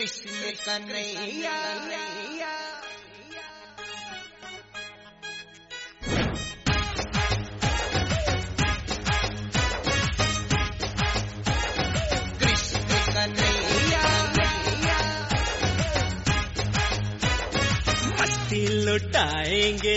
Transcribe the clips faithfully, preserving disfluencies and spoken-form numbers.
कृष्ण कन्हैया कृष्ण कन्हैया मस्ती लुटाएंगे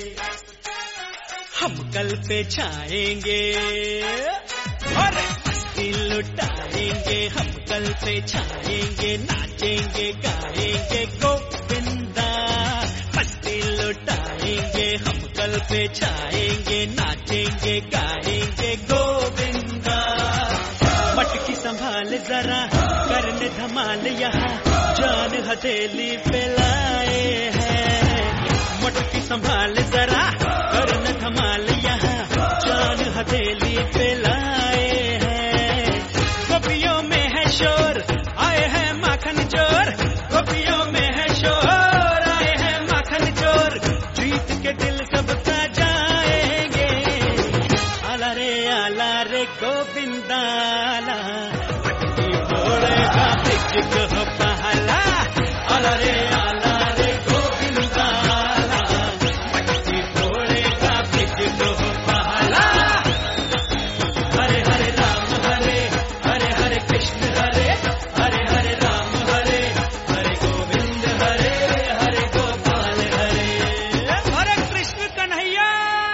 हम कल पे छाएंगे और मस्ती लुटाएंगे हम कल पे छाएंगे नाचेंगे गाएंगे गोविंदा मस्ती लुटाएंगे हम कल पे छाएंगे नाचेंगे गाएंगे गोविंदा मटकी संभाल जरा करने धमाल यहाँ जान हथेली पे लाए हैं मटकी संभाल जरा करने धमाल यहाँ जान हथेली पे लाए हैं गोपियों में है शोर आए हैं माखन चोर गोपियों में है शोर आए हैं माखन चोर जीत के दिल सबका जाएंगे आला रे आला रे गोविंदा मटकी फोड़ेगा बिच को पहला आला रे आला रे गोविंदा मटकी फोड़ेगा बिच को पहला हरे हरे राम हरे हरे हरे कृष्ण हरे हरे हरे राम हरे हरे गोविंद हरे हरे गोपाल हरे हरे कृष्ण कन्हैया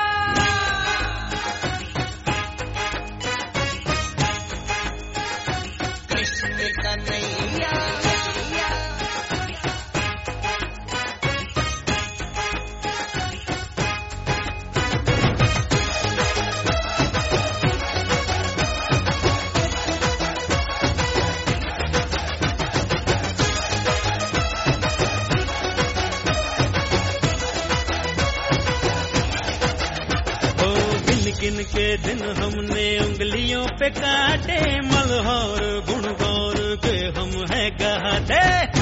कृष्ण कन्हैया ओ गिन गिन के दिन हमने उंगलियों पे काटे मलहौर गुण गौर के हम है गाते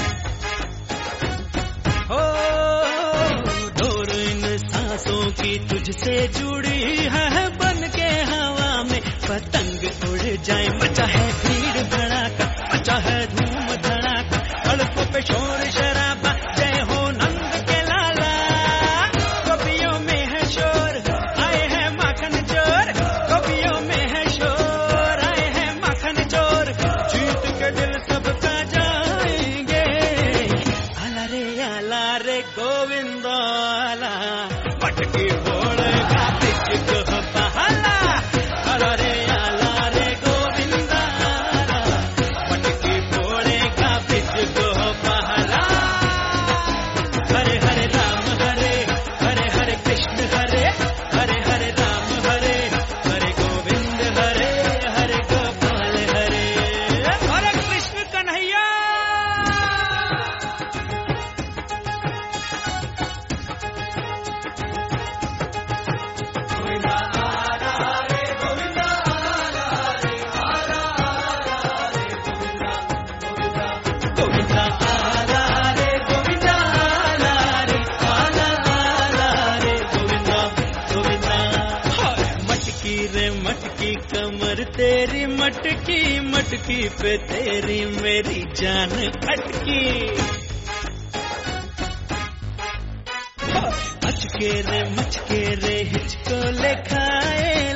ओ डोर इन सांसों की तुझसे जुड़ी है बन के हवा में पतंग उड़ जाए मचा है भीड़ भड़ाका मचा है धूम धड़ाका सड़कों पे शोर शराबा जय हो नंद के लाला गोपियों में है शोर आए हैं माखन चोर गोपियों में है शोर आए हैं माखन चोर जीत के दिल सबका जाएंगे आला रे आला रे गोविंदा आला मटकी फोड़ेगा बिच को पहला आला रे आला रे गोविंदा आला मटकी फोड़ेगा बिच को पहला हरे हरे राम हरे हरे हरे कृष्ण हरे हरे हरे राम हरे हरे गोविंद हरे हरे गोपाल हरे हरे कृष्ण कन्हैया गोविंदा आला रे गोविंदा आला रे आला आला रे गोविंदा गोविंदा हाय मटकी रे मटकी कमर तेरी मटकी मटकी पे तेरी मेरी जान अटकी मचके रे मचके रे हिचको ले खाए